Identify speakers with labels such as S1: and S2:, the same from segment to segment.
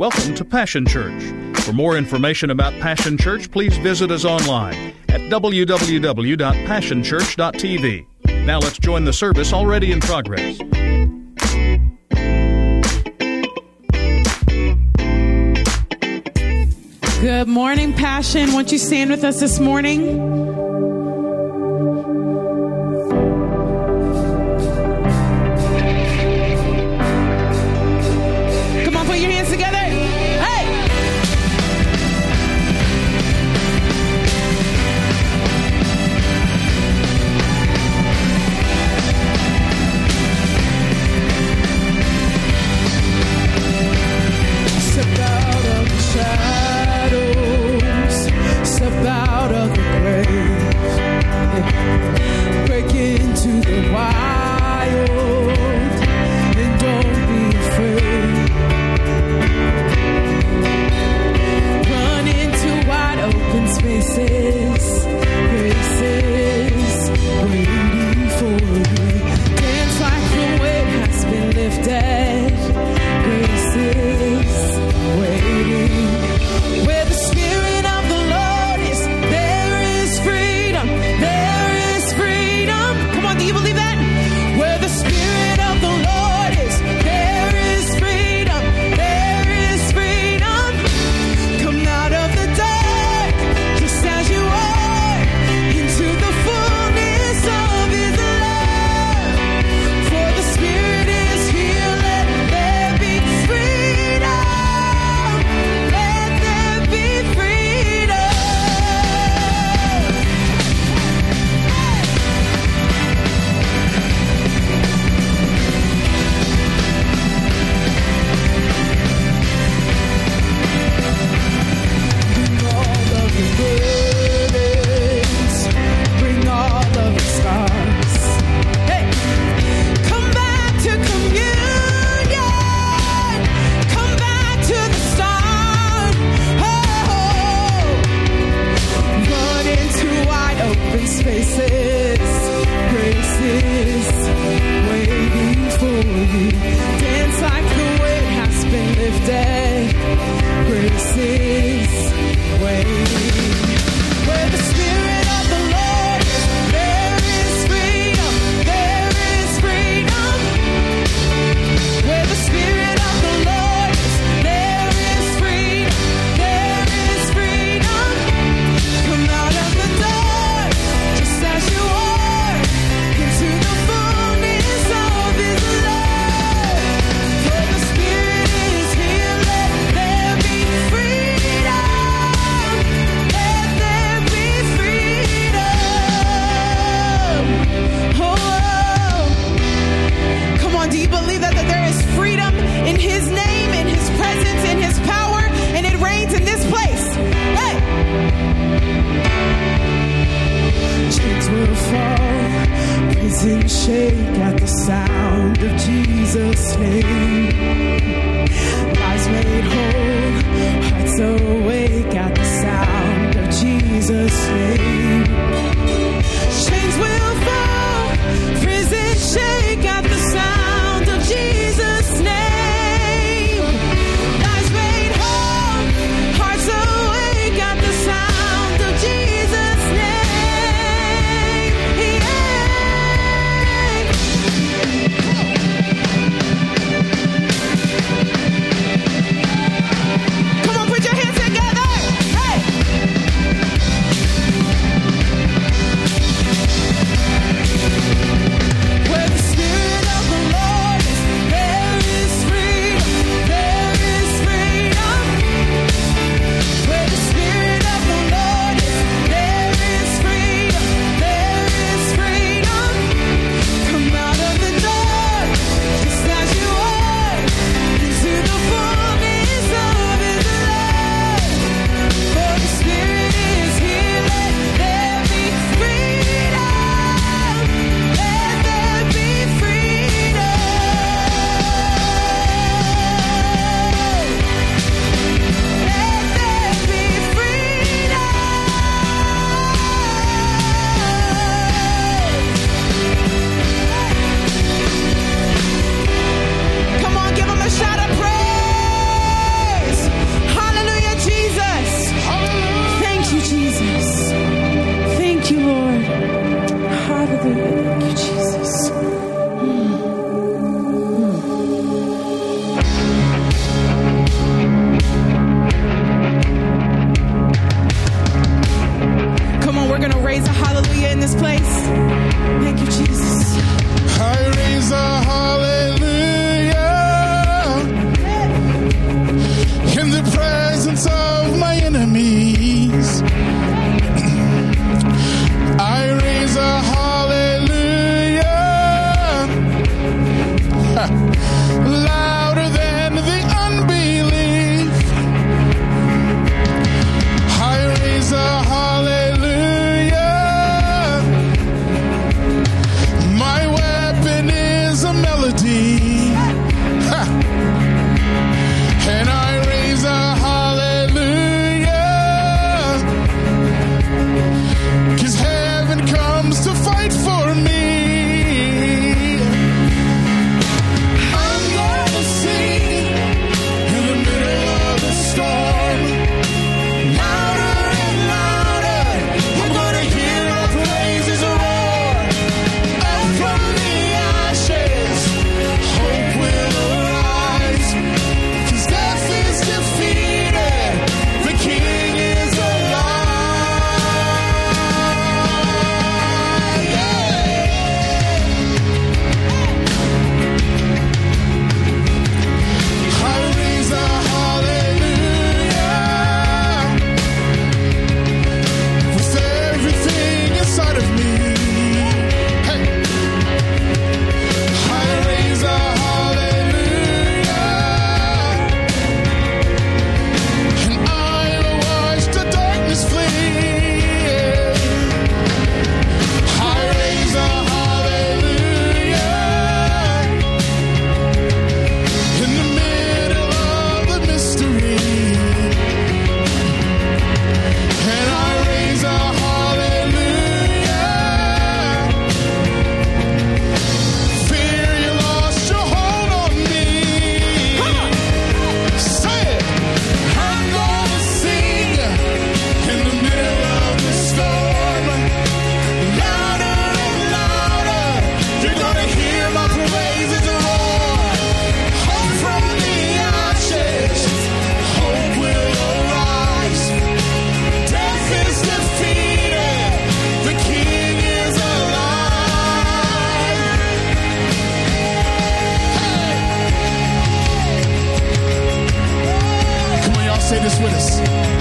S1: Welcome to Passion Church. For more information about Passion Church, please visit us online at www.passionchurch.tv. Now let's join the service already in progress.
S2: Good morning, Passion. Won't you stand with us this morning? Come on, put your hands together.
S3: with us.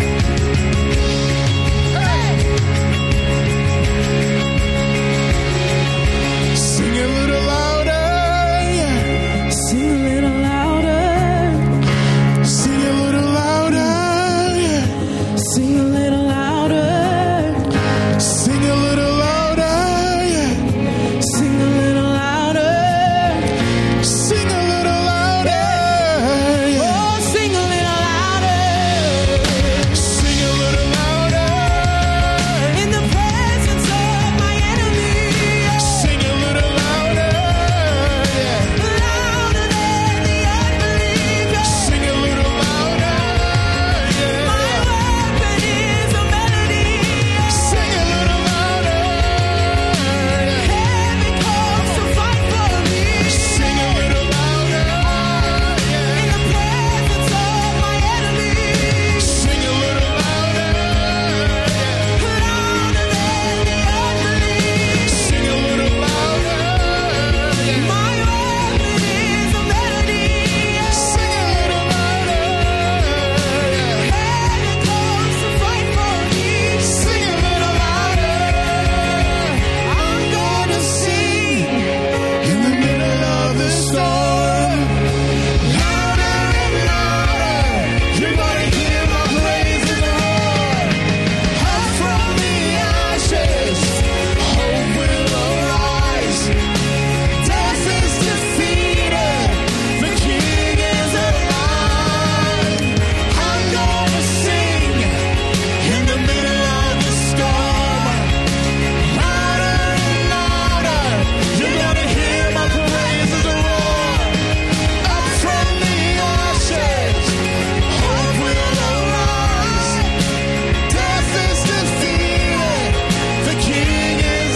S3: Hey. Sing a little louder.
S2: Sing a little louder.
S3: Sing a little louder.
S2: Sing a little louder.
S3: Sing a little louder.
S2: Sing a little louder.
S3: Sing a little louder.
S2: Oh, sing a little louder.
S3: Sing a little louder.
S2: In the presence of my enemy.
S3: Sing a little louder.
S2: Louder than the unbeliever.
S3: Sing a little louder.
S2: My weapon is a melody.
S3: Sing a little louder.
S2: Heaven comes to fight for me.
S3: Sing a little louder.
S2: In the presence of my enemy.
S3: Sing a little louder.
S2: Louder than the unbelief.
S3: Sing a little louder.
S2: My weapon is a melody.
S3: Sing a little louder.
S2: Heaven comes to fight for me.
S3: Sing a little louder.
S2: I'm gonna sing.
S3: In the middle of the storm, louder and louder, you're gonna hear my praises roar. Up from the ashes, hope will arise. Death is defeated, the King is alive. I'm gonna sing in the middle of the storm. Louder and louder, you're gonna hear my praises roar. Up from the ashes, hope will arise. Death is defeated, the King is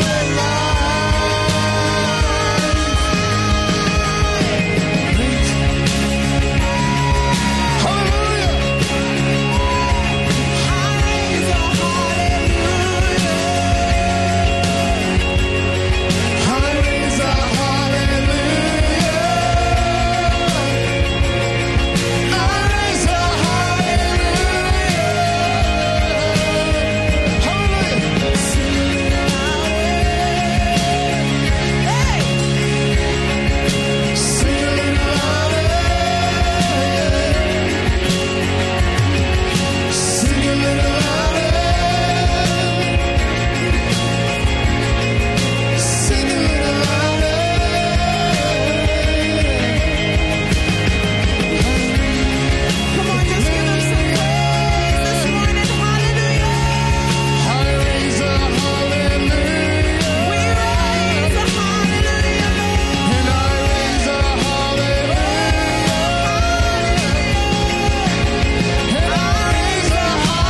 S3: alive. Hallelujah. I raise a hallelujah. I raise a hallelujah. Hallelujah. Sing a little louder. Sing a little louder. Sing a little louder.
S2: Come on, just give him some praise this morning. Hallelujah.
S3: I raise a hallelujah.
S2: We raise a hallelujah, Lord.
S3: And I raise a hallelujah. And I raise a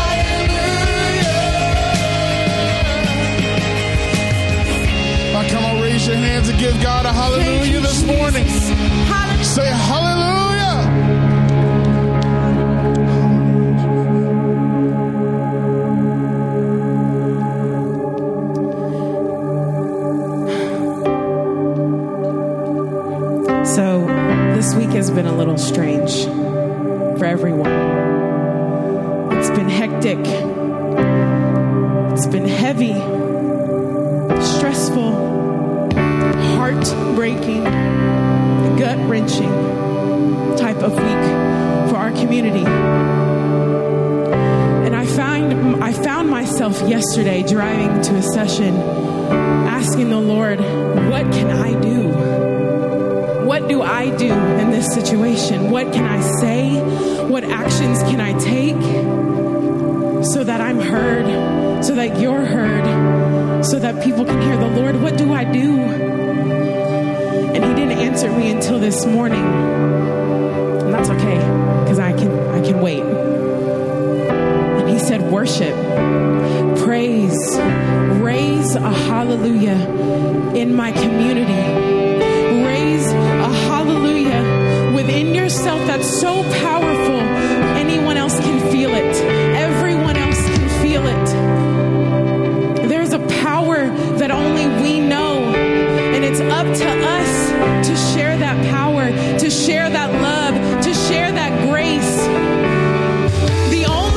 S3: hallelujah. Now come on, raise your hands and give God a
S2: Thank
S3: hallelujah
S2: you,
S3: this morning.
S2: Jesus. Hallelujah.
S3: Say hallelujah.
S2: So, this week has been a little strange for everyone. It's been hectic. It's been heavy, stressful, heart-breaking, gut-wrenching type of week for our community. And I found myself yesterday driving to a session asking the Lord, what can I do? What do I do in this situation? What can I say? What actions can I take so that I'm heard, so that you're heard, so that people can hear the Lord? What do I do? And he didn't answer me until this morning. And that's okay, because I can wait. And he said, worship, praise, raise a hallelujah in my community. Raise a hallelujah within yourself that's so powerful, anyone else can feel it. Everyone else can feel it. There's a power that only we know, and it's up to us to share that power, to share that love, to share that grace. The only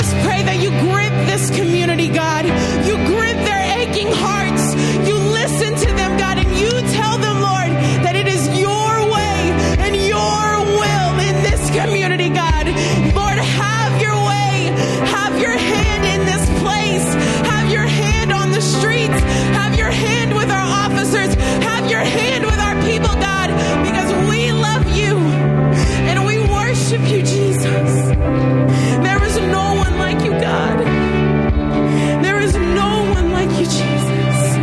S2: just pray that you grip this community, God. You grip their aching hearts. You listen to them, God, and you tell them, Lord, that it is your way and your will in this community, God. Lord, have your way. Have your hand in this place. Have your hand on the streets. Have your hand with our officers. Have your hand with our people, God, because we love you and we worship you, Jesus. There is no one like you, God. There is no one like you, Jesus.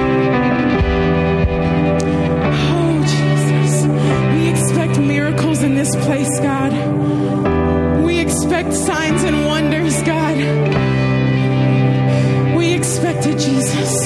S2: Oh, Jesus. We expect miracles in this place, God. We expect signs and wonders, God. We expect it, Jesus.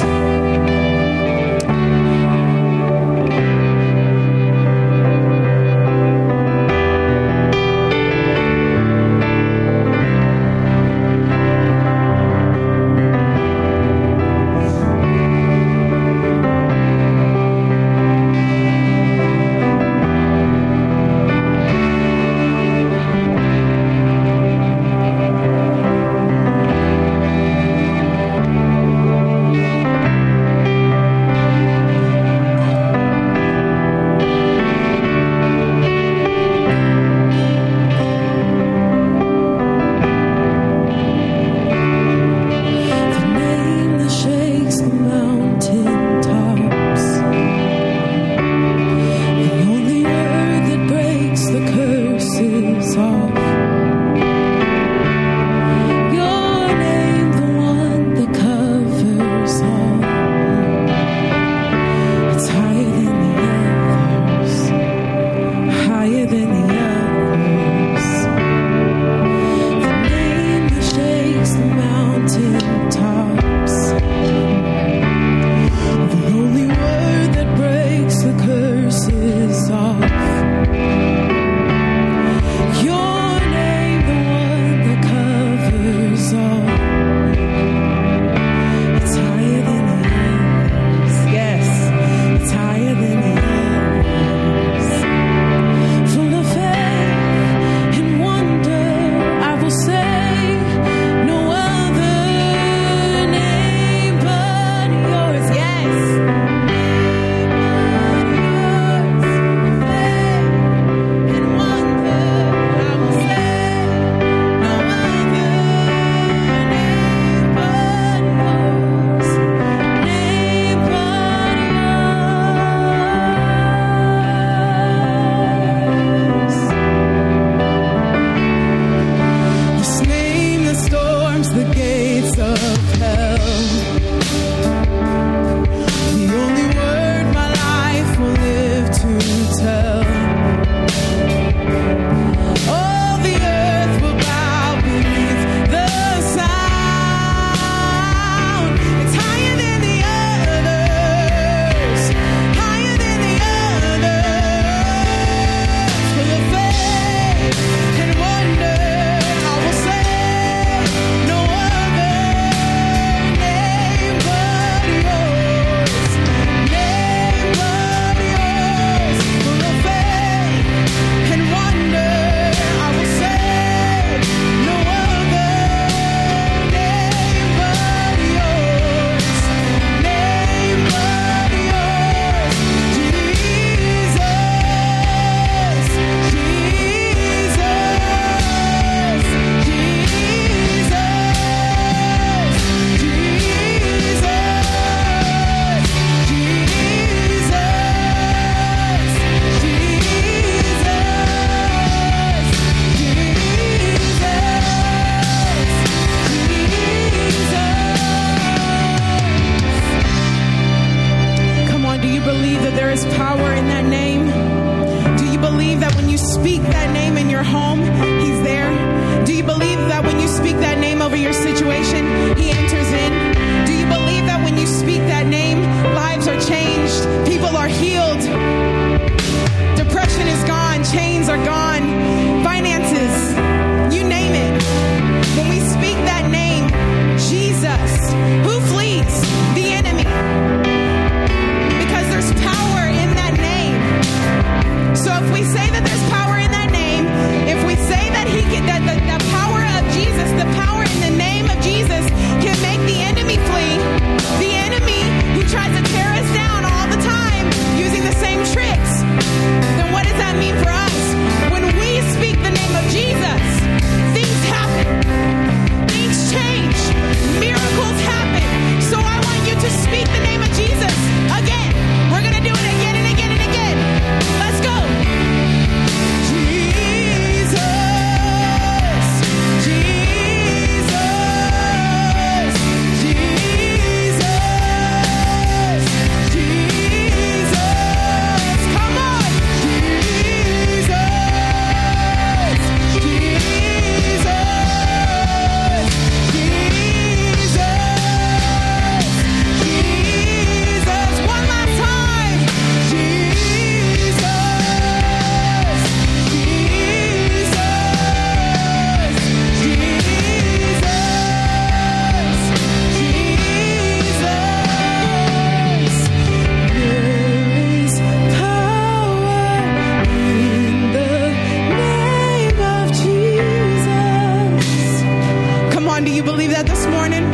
S2: You believe that this morning?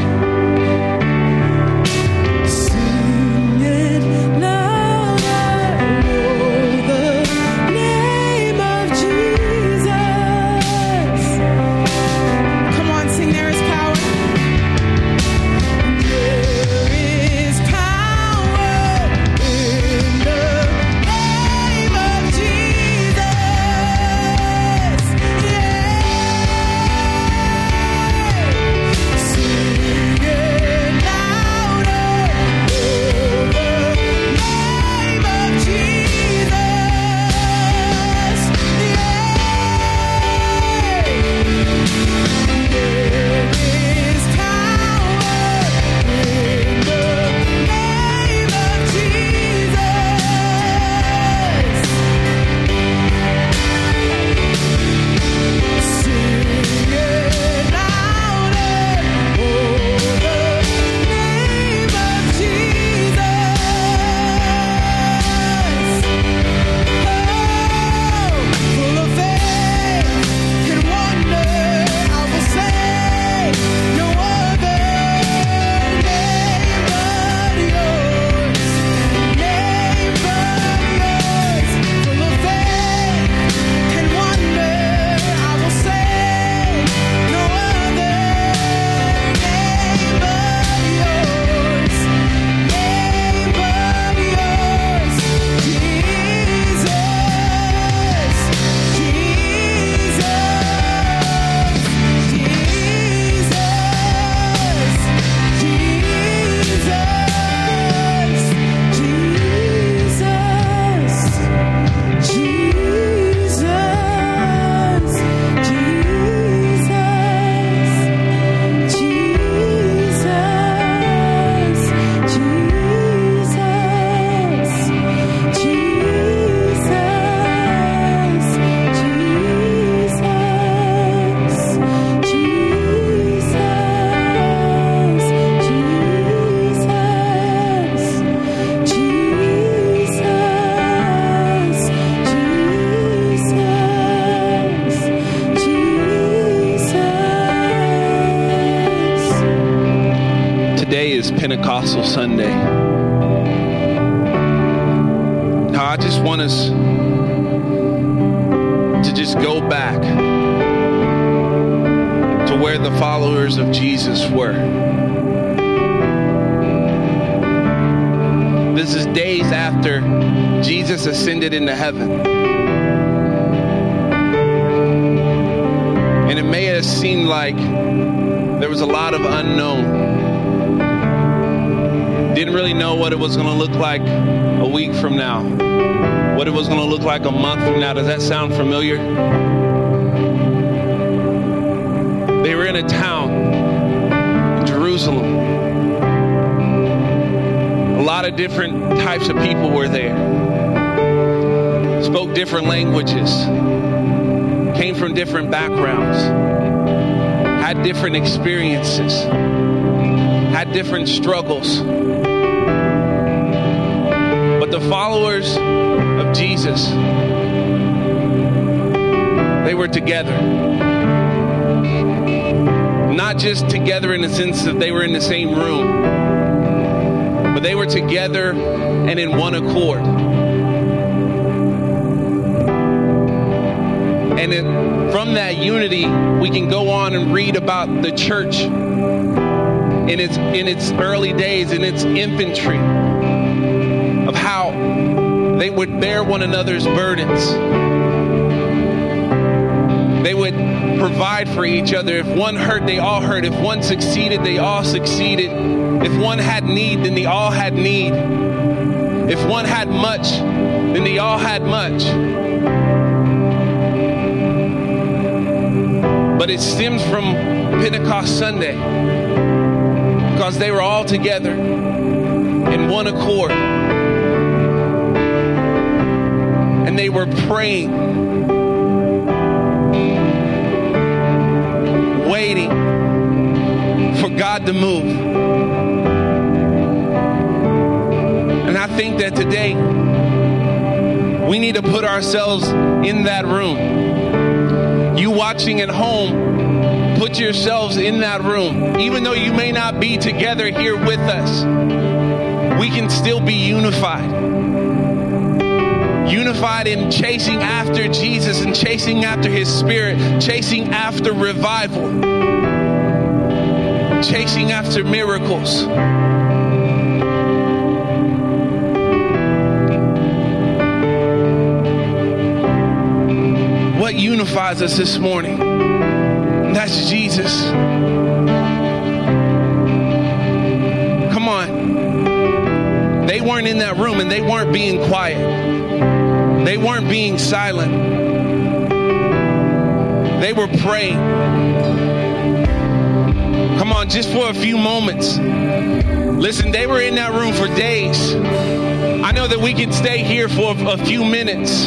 S4: Pentecostal Sunday. Now, I just want us to just go back to where the followers of Jesus were. This is days after Jesus ascended into heaven. And it may have seemed like there was a lot of unknown. Didn't really know what it was going to look like a week from now, what it was going to look like a month from now. Does that sound familiar? They were in a town in Jerusalem. A lot of different types of people were there. Spoke different languages, came from different backgrounds, had different experiences, had different struggles. But the followers of Jesus, they were together. Not just together in the sense that they were in the same room, but they were together and in one accord. And from that unity, we can go on and read about the church in its early days, in its infantry, of how they would bear one another's burdens. They would provide for each other. If one hurt, they all hurt. If one succeeded, they all succeeded. If one had need, then they all had need. If one had much, then they all had much. But it stems from Pentecost Sunday, because they were all together in one accord. And they were praying, waiting for God to move. And I think that today we need to put ourselves in that room. You watching at home, put yourselves in that room. Even though you may not be together here with us, we can still be unified. Unified in chasing after Jesus and chasing after His Spirit, chasing after revival, chasing after miracles. What unifies us this morning? That's Jesus. Come on. They weren't in that room and they weren't being quiet. They weren't being silent. They were praying. Come on, just for a few moments. Listen, they were in that room for days. I know that we can stay here for a few minutes.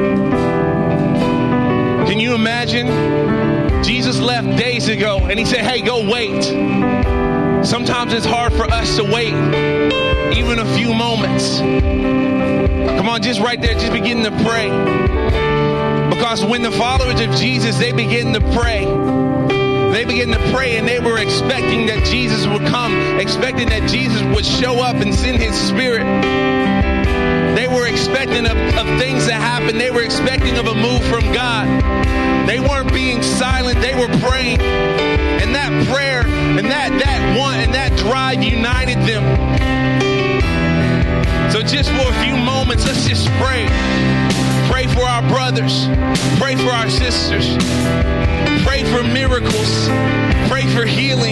S4: Can you imagine? Jesus left days ago and He said, hey, go wait. Sometimes it's hard for us to wait even a few moments. Come on, just right there, just begin to pray. Because when the followers of Jesus, they begin to pray. They began to pray and they were expecting that Jesus would come, expecting that Jesus would show up and send His Spirit. They were expecting of things to happen. They were expecting of a move from God. They weren't being silent. They were praying. And that prayer and that drive united them. So just for a few moments, let's just pray. Pray for our brothers. Pray for our sisters. Pray for miracles. Pray for healing.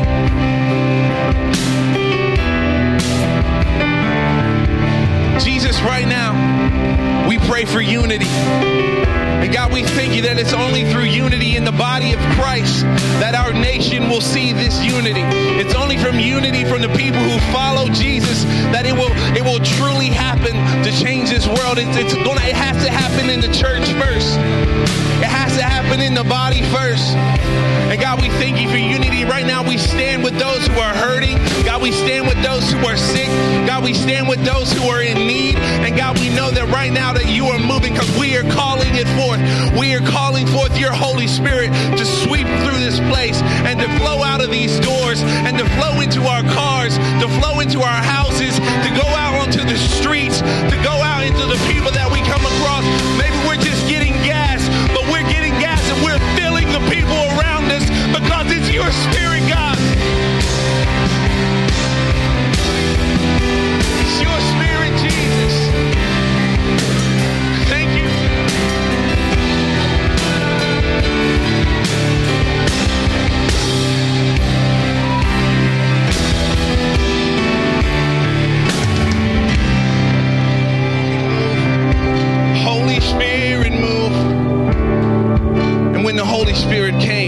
S4: Jesus, right now, we pray for unity. And God, we thank You that it's only through unity in the body of Christ that our nation will see this unity. It's only from unity from the people who follow Jesus that it will truly happen to change this world. It has to happen in the church first. It has to happen in the body first. And God, we thank You for unity. Right now, we stand with those who are hurting. God, we stand with those who are sick. God, we stand with those who are in need. And God, we know that right now that You are moving because we are calling it forth. We are calling forth Your Holy Spirit to sweep through this place and to flow out of these doors and to flow into our cars, to flow into our houses, to go out onto the streets, to go out into the people that we come across. Maybe we're just getting gas, but we're getting gas and we're filling the people around us because it's Your Spirit, God. It's Your Spirit, Jesus. Thank You. Holy Spirit, move. And when the Holy Spirit came,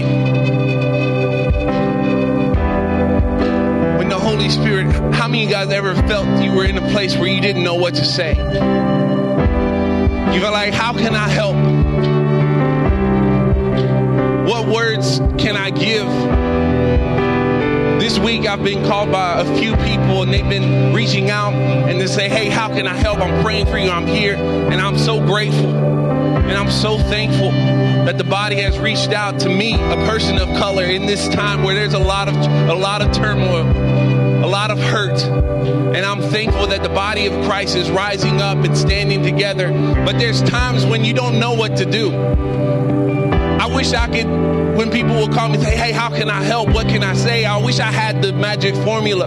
S4: how many of you guys ever felt you were in a place where you didn't know what to say? You felt like, how can I help? What words can I give? This week I've been called by a few people and they've been reaching out and they say, hey, how can I help? I'm praying for you. I'm here. And I'm so grateful. And I'm so thankful that the body has reached out to me, a person of color, in this time where there's a lot of turmoil, a lot of hurt. And I'm thankful that the body of Christ is rising up and standing together. But there's times when you don't know what to do. I wish I could, when people will call me and say, hey, how can I help? What can I say? I wish I had the magic formula.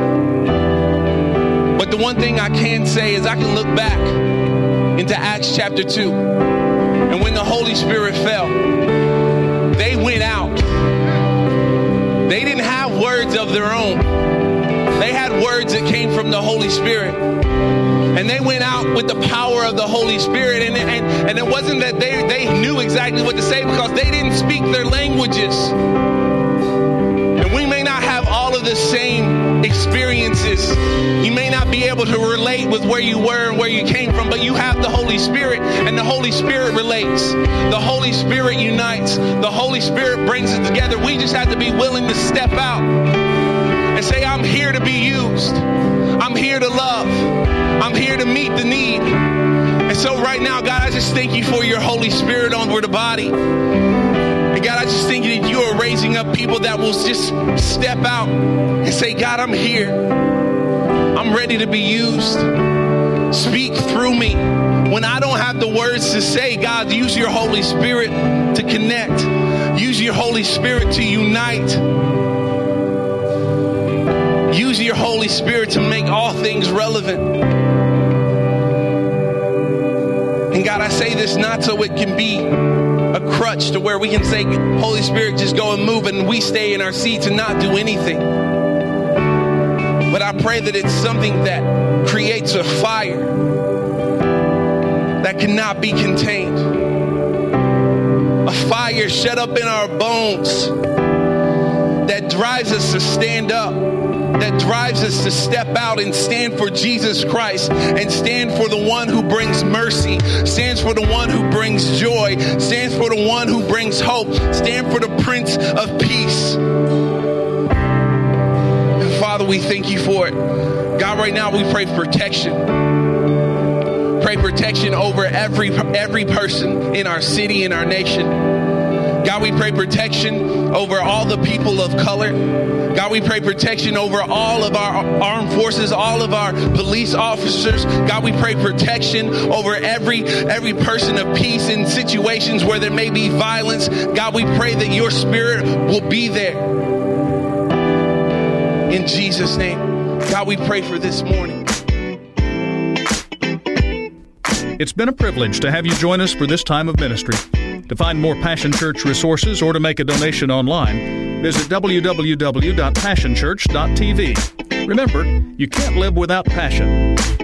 S4: But the one thing I can say is I can look back into Acts chapter 2. And when the Holy Spirit fell, they went out. They didn't have words of their own. They had words that came from the Holy Spirit. And they went out with the power of the Holy Spirit. And it wasn't that they knew exactly what to say because they didn't speak their languages. And we may not have all of the same experiences. You may not be able to relate with where you were and where you came from, but you have the Holy Spirit, and the Holy Spirit relates. The Holy Spirit unites. The Holy Spirit brings it together. We just have to be willing to step out and say, I'm here to be used. I'm here to love. I'm here to meet the need. And so right now, God, I just thank You for Your Holy Spirit over the body. And God, I just thank You that You are raising raising up people that will just step out and say, God, I'm here. I'm ready to be used. Speak through me. When I don't have the words to say, God, use your Holy Spirit to connect. Use your Holy Spirit to unite. Use your Holy Spirit to make all things relevant. And God, I say this not so it can be a crutch to where we can say, Holy Spirit, just go and move, and we stay in our seats and not do anything. But I pray that it's something that creates a fire that cannot be contained. A fire shut up in our bones that drives us to stand up, that drives us to step out and stand for Jesus Christ and stand for the one who brings mercy, stands for the one who brings joy, stands for the one who brings hope, stand for the Prince of Peace. And Father, we thank you for it. God, right now we pray protection. Pray protection over every person in our city, in our nation. God, we pray protection over all the people of color. God, we pray protection over all of our armed forces, all of our police officers. God, we pray protection over every person of peace in situations where there may be violence. God, we pray that your Spirit will be there. In Jesus' name. God, we pray for this morning.
S1: It's been a privilege to have you join us for this time of ministry. To find more Passion Church resources or to make a donation online, visit www.passionchurch.tv. Remember, you can't live without passion.